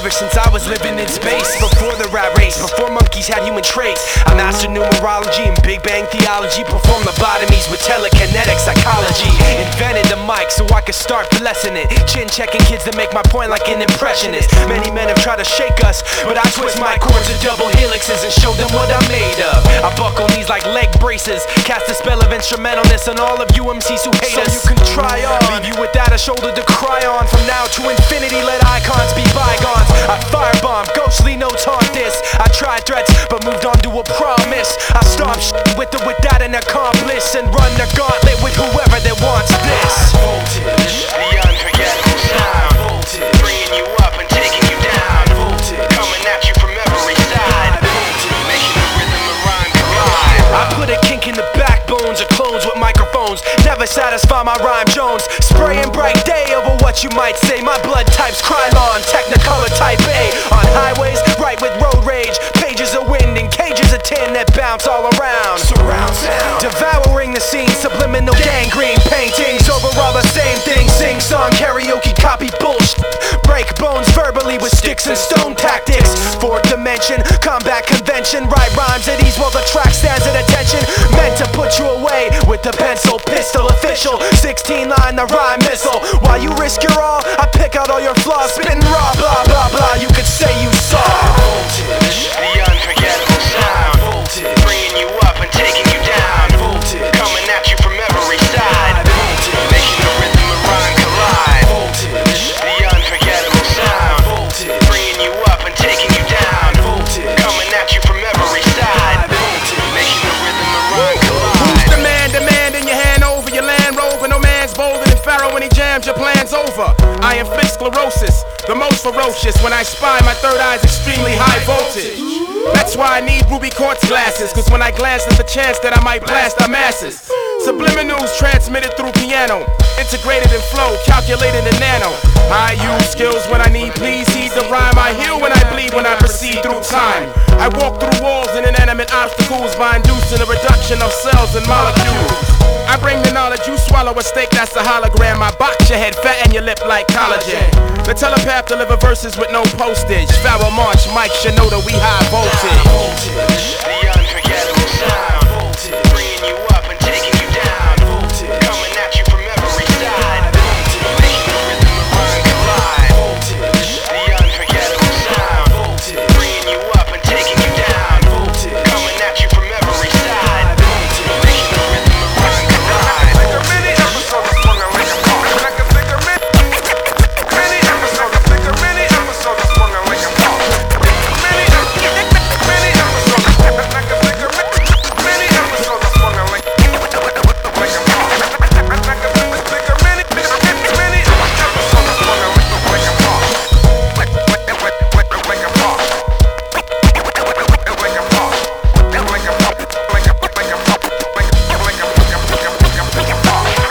ever since I was living in space. Before the rat race, before monkeys had human traits, I mastered numerology and Big Bang theology. Performed lobotomies with telekinetic psychology. Invented the mic so I could start blessing it. Chin checking kids to make my point like an impressionist. Many men have tried to shake us, but I twist my chords to double helixes and show them what I'm made of. I buckle knees like leg braces, cast a spell of instrumentalness on all of you MCs who hate us. So you can try on, leave you without a shoulder to cry on. From now to infinity, let icons be bygones. I firebomb, ghostly notes haunt this. I tried threats, but moved on to a promise. I stomp with or without an accomplice, and run the gauntlet with whoever that wants this. Voltage, the unforgettable sound. Voltage, bringing you up and taking you down. Voltage, coming at you from every side. Voltage, making the rhythm and rhyme collide. I put a kink in the backbones of clones with microphones. Never satisfy my rhyme Jones. Spraying bright day over what you might say. My blood type's Krylon, Technicolor type A. On highways, right with road rage. Pages of wind and cages of tin that bounce all around. Surround sound, devouring the scene. Subliminal gangrene paintings over all the same thing. Sing song, karaoke, copy bullshit. Break bones verbally with sticks and stone tactics. Fourth dimension, combat convention. Write rhymes at ease while the track stands at attention. Meant to put you away with the pencil, pistol official. 16 line, the rhyme missile. While you risk your all, I pick out all your flaws. Spitting raw, blah blah blah, you could say you saw. Voltage, the unforgettable sound. Voltage, bringing you up and taking you down. Voltage, coming at you from every side. Voltage, making the rhythm and rhyme collide. Voltage, the unforgettable sound. Voltage, bringing you up and taking you down. Voltage, coming at you from every side. Voltage, making the rhythm and rhyme collide. Who's the man demanding your hand over your Land Rover? No man's bolder than Pharaoh when he jams your plans over. I inflict sclerosis, the most ferocious. When I spy, my third eye's extremely high voltage. That's why I need ruby quartz glasses, cause when I glance there's a chance that I might blast the masses. Subliminals transmitted through piano, integrated in flow, calculated in nano. I use skills when I need, please heed the rhyme. I heal when I bleed, when I proceed through time. I walk through walls and inanimate obstacles by inducing a reduction of cells and molecules. I bring the knowledge, you swallow a steak, that's a hologram. I box your head, fatten your lip like collagen. The telepath deliver verses with no postage. Pharaoh March, Mike Shinoda, we high voltage. Voltage, the unforgettable sound. Voltage, bringing you up.